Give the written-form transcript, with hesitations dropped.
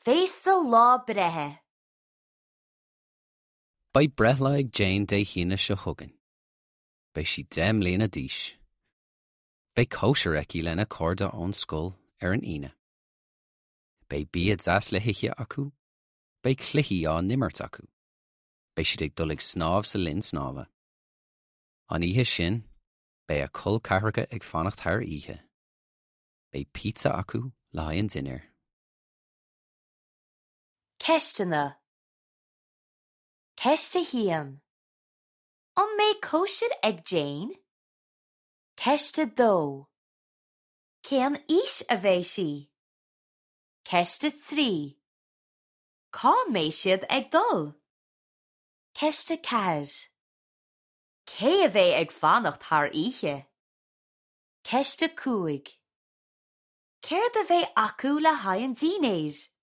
Fésta lá brethe. Ba brethla ag Jane dé hína se thugan. Ba si 10 mbliana d'aois. Ba cóisiir aici lena corda ón scoil an ine. Ba bíad as le hithe acu. Ba cluichí á nimmert acu. Ba siad ag dul ag snáb sa linn snába. An ihe sin, ba a col carracha ag fannacht thar ihe. Ba pizza acu le haon dinner. Ceistena. Ceiste hían. An mé cóisiir ag Jane? Ceiste dó. Céan is a bheith si. Ceiste trí. Cá mé siad ag dul. Ceiste cair. Cé a bheith ag fannacht thar ihe. Ceiste cúig. Céir a bheith acu le haon dínéis.